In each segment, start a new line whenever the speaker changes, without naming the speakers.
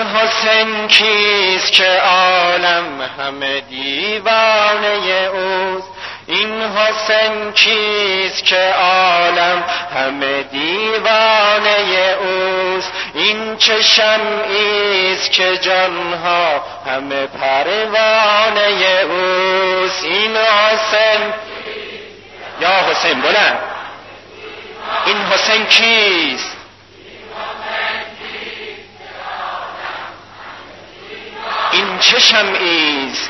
حسین کیست که عالم همه دیوانه اوست؟ این حسین کیست که عالم همه دیوانه اوست؟ این چه شمعیست که جانها همه پروانه اوست؟ این حسین، یا حسین بلند، این حسین کیست؟ این چه شمعیست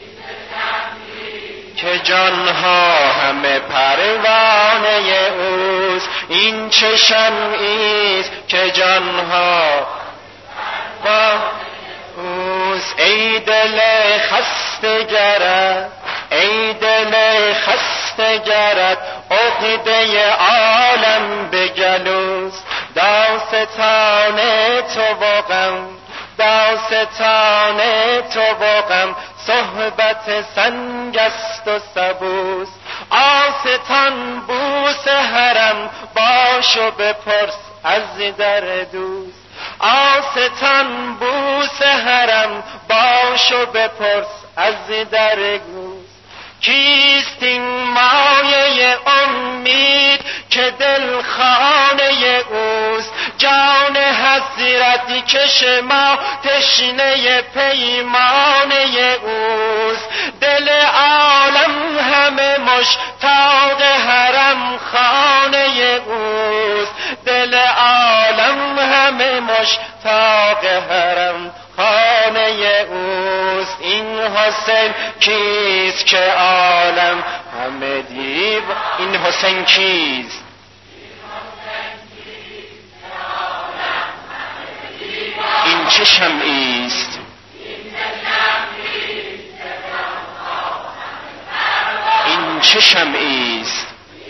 که جانها همه پروانه اوست؟ این چه شمعیست که جانها با اوست؟ ای دل خسته گرت، ای دل خسته گرت، عقده عالم به گلوست. داستان تو و غم، داستان تو و غم، صحبت سنگست و سبوست. آستان بوس حرم، باش و بپرس از در دوست. آستان بوس حرم، باش و بپرس از در دوست. کیست این مایه امید که دل خانه اوست؟ جان حسرت کش ما تشنه پیمانه اوست. دل عالم همه مشتاق حرم خانه اوست. دل عالم همه مشتاق حرم خانه اوست. این حسین کیست که عالم همه دیو؟ این حسین کیست؟ این چه شمعیست؟ این چه شمعیست؟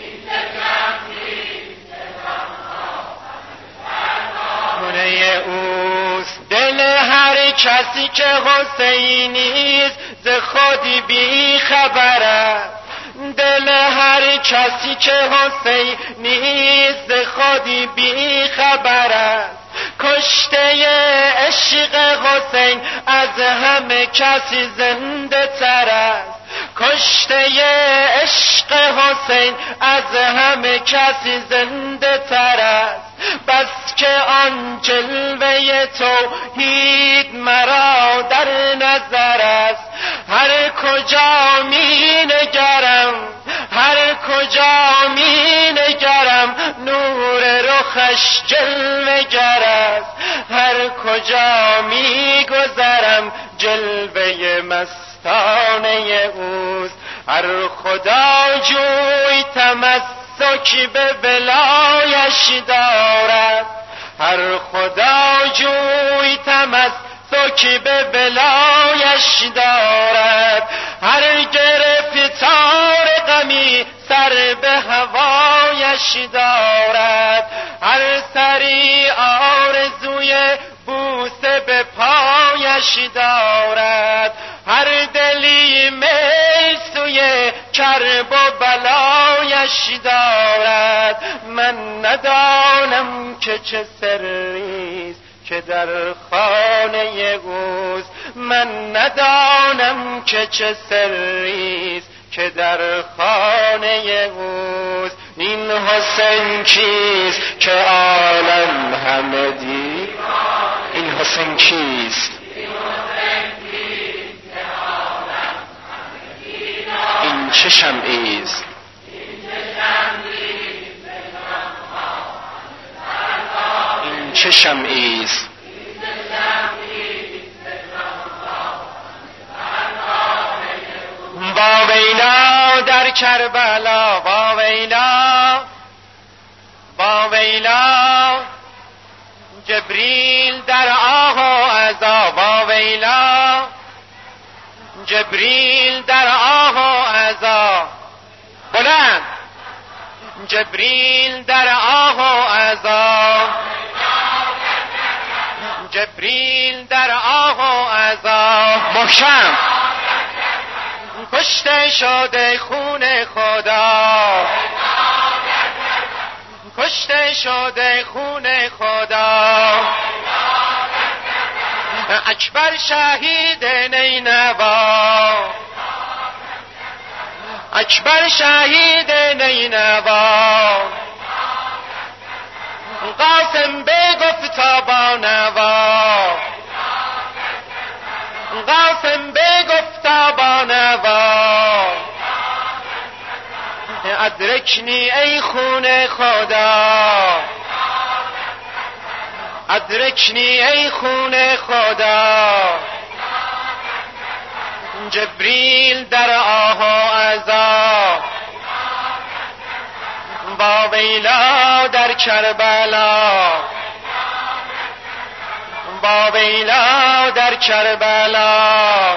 خونه اوست. دل هر کسی که حسینیست ز خود بی خبر است. دل هر کسی که حسینیست ز خود بی خبر است. کشته عشق حسین از همه کسی زنده تر است. کشته عشق حسین از همه کسی زنده تر است. بس که آن جلوه توحید مرا در نظر است. هر کجا می نگرم، هر کجا می نگرم، نور رخش جلوه گر است. هر کجا می گذرم جلوه مستانه اوست. هر خدا جوی تمسک به ولایش دارد. هر خدا جوی تمسک به ولایش دارد. هر گرفتار غمی سر به هوایش دارد. هر سری آرزوی بوسه به پایش دارد. هر دلی میل سوی کرب و بلایش دارد. من ندانم که چه سریست که در خانه اوست. من ندانم که چه سریست که در خانه اوست. این حسین کیست که عالم همه دید؟ این حسین کیست؟ این چه شمعیست؟ این چه شمعیست؟ واویلا در کربلا، واویلا واویلا، جبریل در آه و عذاب. واویلا جبریل در آه و عذاب. بلند جبریل در آه و عذاب. جبریل در آه و عذاب. محکم کشته شده خون خدا، کشته شده خون خدا. اکبر شهید نینوا، اکبر شهید نینوا، قاسم بگفتا با نوا، قاسم بگفتا با نوا، ادرکنی ای خون خدا، ادرکنی ای خون خدا، جبریل در آه و عذاب، با ویلا در کربلا، با ویلا در کربلا،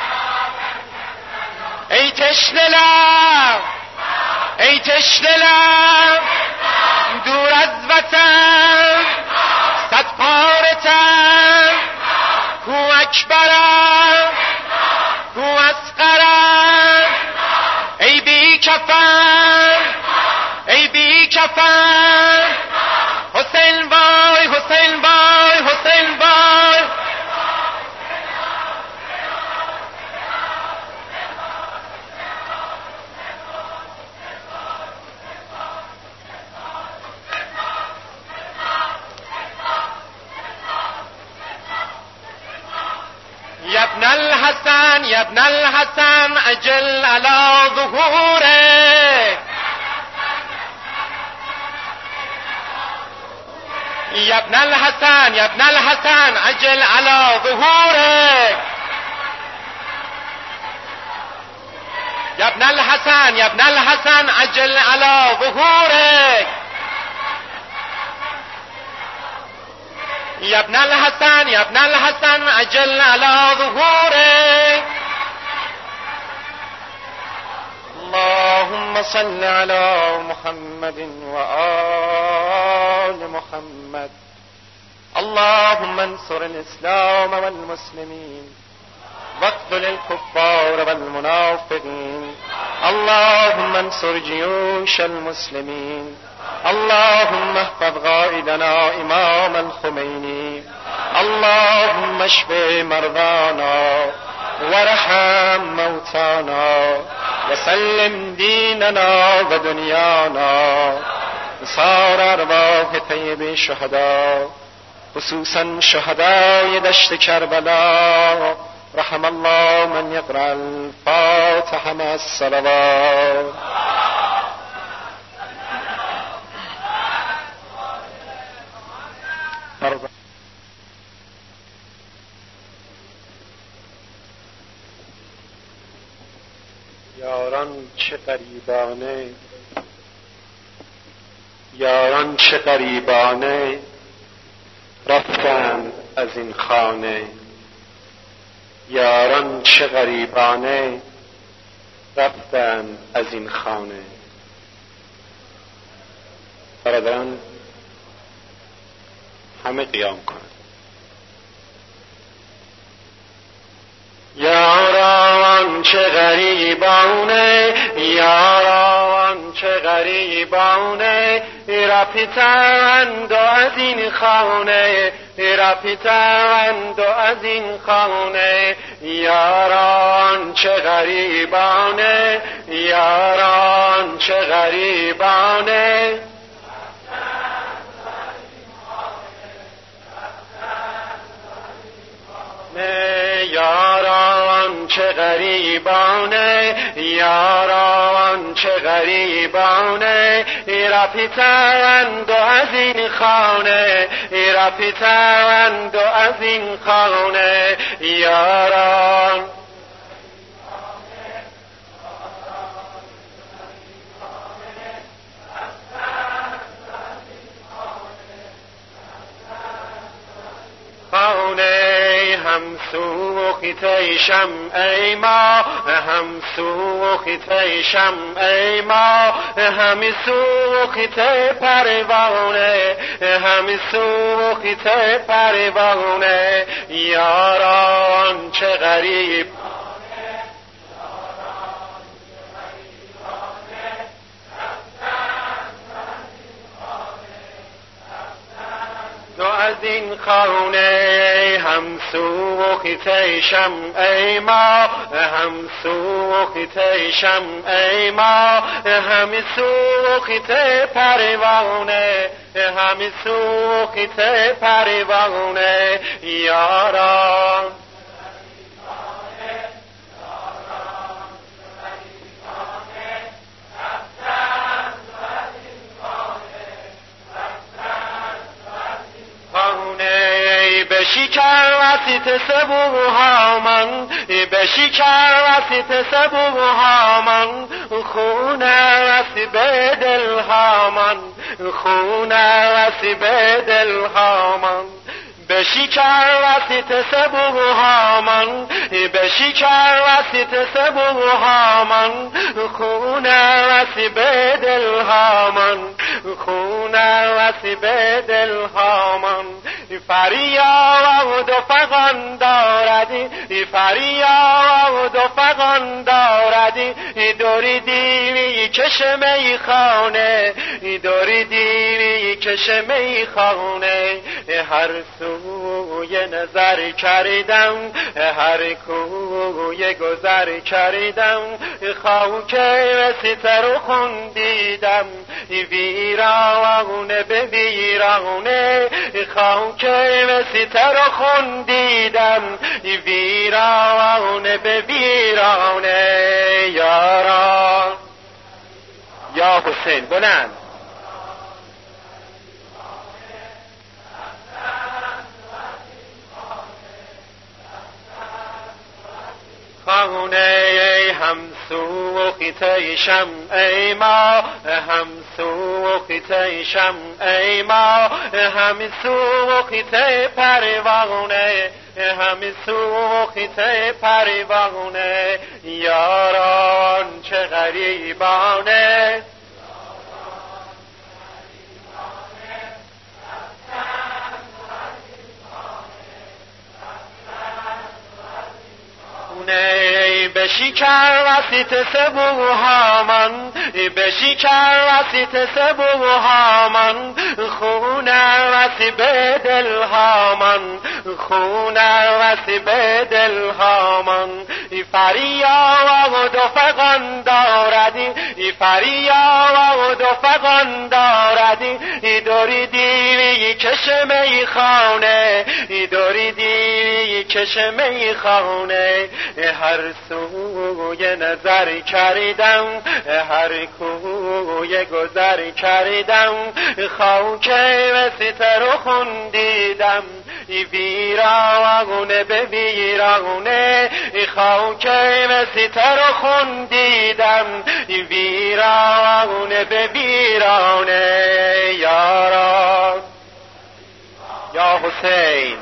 ای تشنه لب، ای تشنه لب، دور از وطن صد پاره تن، کو اکبرم کو اصغرم، ای بی کفن، ای بی کفن، حسین وای، حسین وای، حسین وای. يا ابن الحسن يا ابن الحسن أجل على ظهورك، يا ابن الحسن يا ابن الحسن أجل على ظهورك، يا ابن الحسن يا ابن الحسن أجل على ظهورك، يا ابن الحسن يا ابن الحسن أجل على ظهورك. اللهم صل على محمد وآل محمد. اللهم انصر الإسلام والمسلمين واقتل الكفار والمنافقين. اللهم انصر جيوش المسلمين. اللهم احفظ قائدنا امام الخميني. اللهم اشف مرضانا وارحم موتانا وسلم ديننا ودنيانا بصار ارواح طيب الشهداء، خصوصا شهداء دشت کربلا. رحم الله من يقرأ الفاتحة مع الصلوات. یاران چه غریبانه، یاران چه غریبانه رفتند از این خانه، یاران چه غریبانه رفتند از این خانه. برادران همه قیام کنند. یاران چه غریبانه، یاران چه غریبانه رفتند از این خانه، رفتند از این خانه. یاران چه غریبانه، یاران چه غریبانه یاران چه غریبانه، یاران چه غریبانه رفتند از این خانه، رفتند از این خانه. یاران خانه هم سوخته شمع ما، هم سوخته شمع ما، همی سوخته پروانه، همی سوخته پروانه. یاران چه غریب دو از این خانه هم سوخته شمع ما، هم سوخته شمع ما، هم سوخته پروانه، هم سوخته پروانه یاران. بشکر وسیط سبوها من، بشکر وسیط سبوها من، خون وسی به دلها من، خون وسی به دلها من. بشکر وسیط سبوها من، بشکر وسیط سبوها من، خون وسی به دلها من، خون وسی به دلها من. فریاد و فغان داردی، فریاد و فغان داردی، دوری دیوی کش میخانه، دوری دیوی کش میخانه. هر سوی نظر کردم، هر کوی گذر کردم، خاک ستر و خون دیدم، ویرانه به ویرانه، خاک ستر و خون دیدم، ویرانه به ویرانه یاران. یا حسین بلند. خانه هم سوخته شمع ما، هم سوخته شمع ما، هم سوخته پروانه، هم سوخته پروانه یاران. چه غریبانه بشکر وسیط سبوها من، بشکر وسیط سبوها من، خون وسی به دلها من، خون وسی به دلها من. فریاد و فغان داردی، فریاد و فغان داردی، دوری دیوی کش میخانه، دوری دیوی کش میخانه. هر سوی نظر کردم، هر کوی گذر کردم، خاک ستر و خون دیدم، ویرانه به ویرانه، خاک ستر و خون دیدم، ویرانه به ویرانه یاران. یا حسین.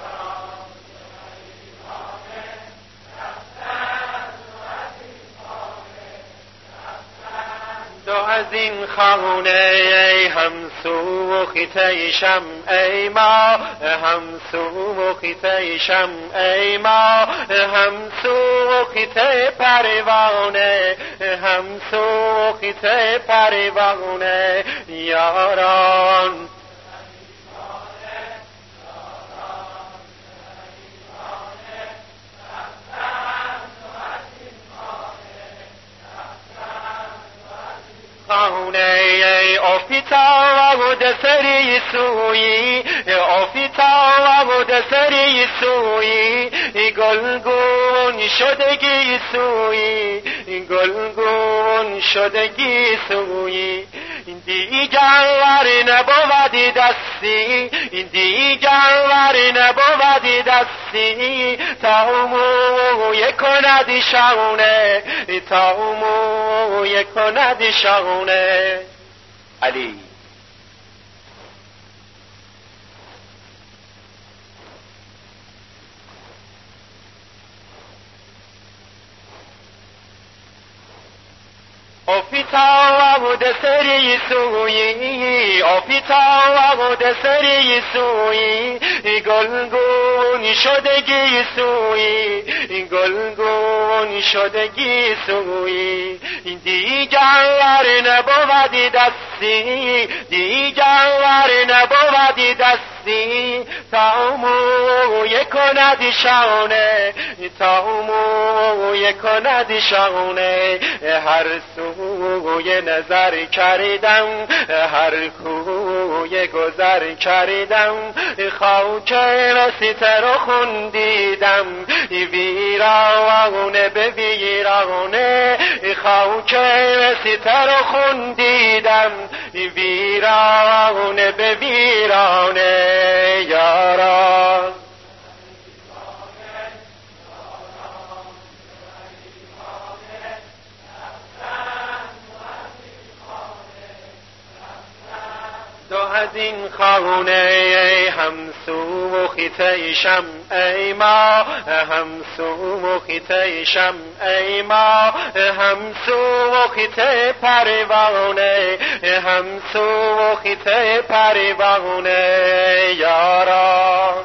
تو از این خانه هم سوخته شمع ما، هم سوخته شمع ما، هم سوخته پروانه، هم سوخته پروانه یاران. خانه آفیتا و دسری سویی، آفیتا و دسری سویی، گلگون شدگی سویی، گلگون شدگی سویی. دیگر ور نبودی دستی، دیگر ور نبودی دستی، تا موی کند شونه، تا موی کند شونه. علی. آفیتا و دسری سویی، آفیتا و دسری سویی، گلگون شدگی سویی، گلگون شدگی سویی. دیگر ور نبودی دستی، دیگر ور نبودی دستی، هستی تا موی کند شانه، تا موی کند شانه. هر سوی نظر کردم، هر کوی گذر کردم، خاک ستر و خون دیدم، ویرانه به ویرانه. خاک ستر و خون دیدم، ویرانه به ویرانه. یاران دو از این خانه، همسو و خیته شمع ما، همسو و خیته شمع ما، همسو و خیته پروانه، همسو و خیته پروانه. یاران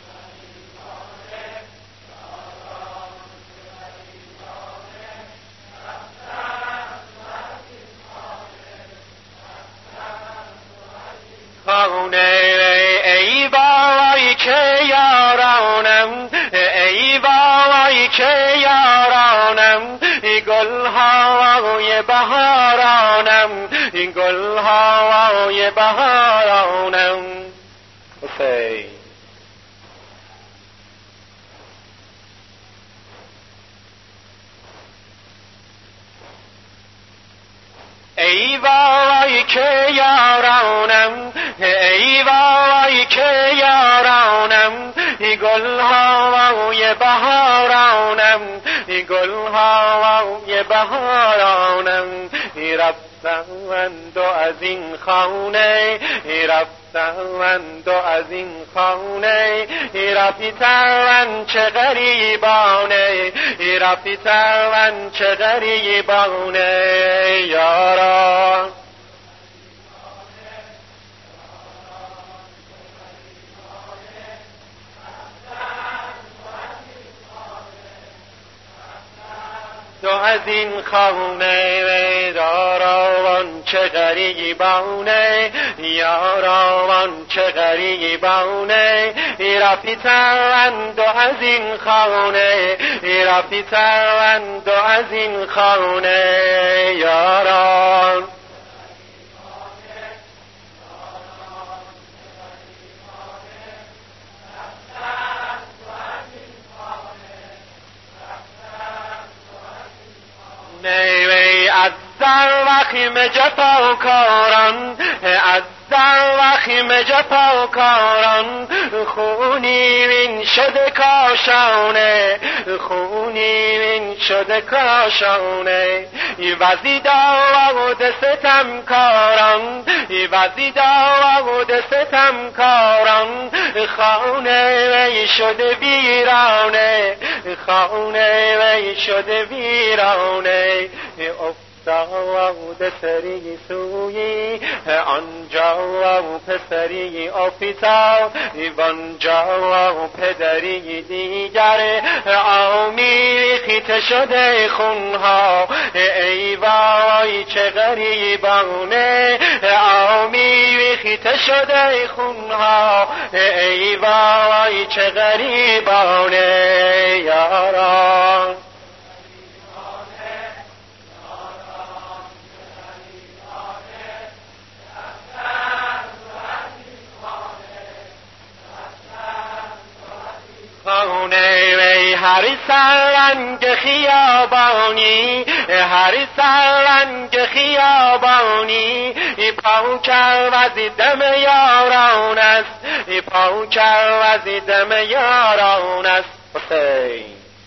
خانه، ای وای که یارانم، ای وای که یارانم، گلهای بهارانم، گلهای بهارانم. حسین ای وای که یارانم، ای وای که یارانم، گلهای بهارانم، گلهای بهارانم. رفتند از این خانه، رفتند از این خانه، رفتند چه غریبانه، رفتند چه غریبانه. یاران دو از این خانه، داراوان چه غریبانه، یاراوان چه غریبانه. رفتند دو از این خانه، رفتند دو از این خانه. یاران از در وخیم جفاکاران، از در وخیم جفاکاران، خونی وین شده کاشانه، خونی وین شده کاشانه. وزی داود ستمکاران، وزی داود ستمکاران، خانه وی شده ویرانه، خانه وی شده ویرانه. افتاد سری سوی آنجا و پسری افتاد، وانجا و پدری دیگر آمیخته شده خونها. ای وای چه غریبانه، آمیخته شده خونها. ای وای چه غریبانه. یاران خانه، هر سرنگ خیابانی، هر سرنگ خیابانی، پاوکر وزی دم یاران است، پاوکر وزی دم یاران است. حسین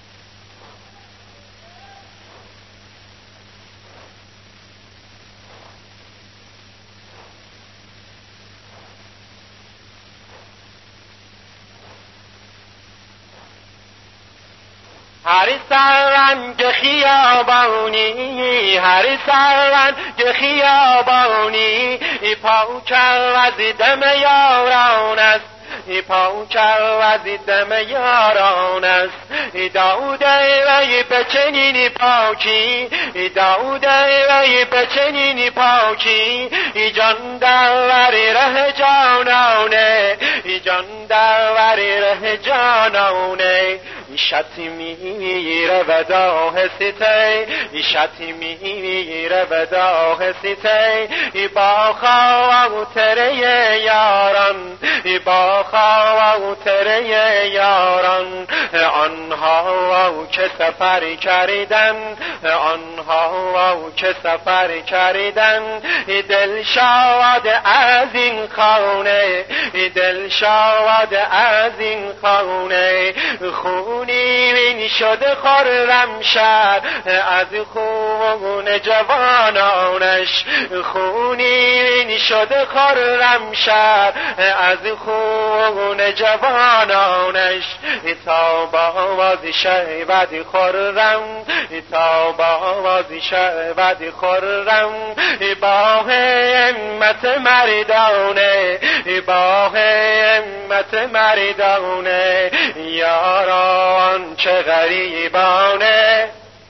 هر سرنگ خیابانی، هر سرنگ خیابانی، پاوکر از دم یاران است، پاک از دم یاران است داود ای به چنین پاکی داود ای به چنین پاکی جان در ره جانانه جان در ره جانانه شتمی روداه سته شتمی روداه سته با خاطر یاران با خاطر یاران آنها که سفر کردن آنها که سفر کردن دل شاد از این خانه دل شاد از این خانه خونین شده خرم شهر از خون جوانانش خونین شده خرم شهر از خون جوانانش تا باز شود خرم تا باز شود خرم با همت مردانه با همت مردانه یاران چه غریبانه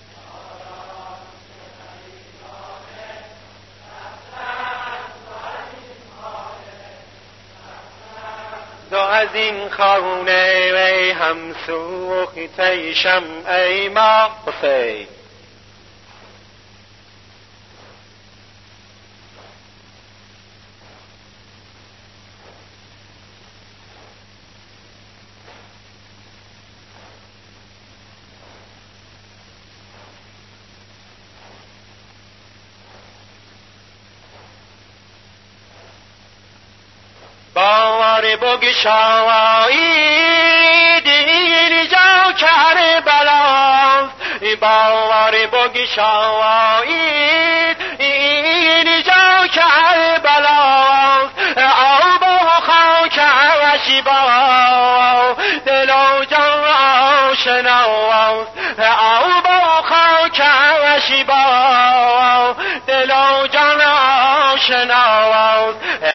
تو از این خانه ای هم سوخته شمع ما حسین باور بگشایید این جا کربلاست باور بگشایید این جا کربلاست آب و خاک و شیبا دل و جان آشناست آب و خاک و شیبا دل و جان آشناست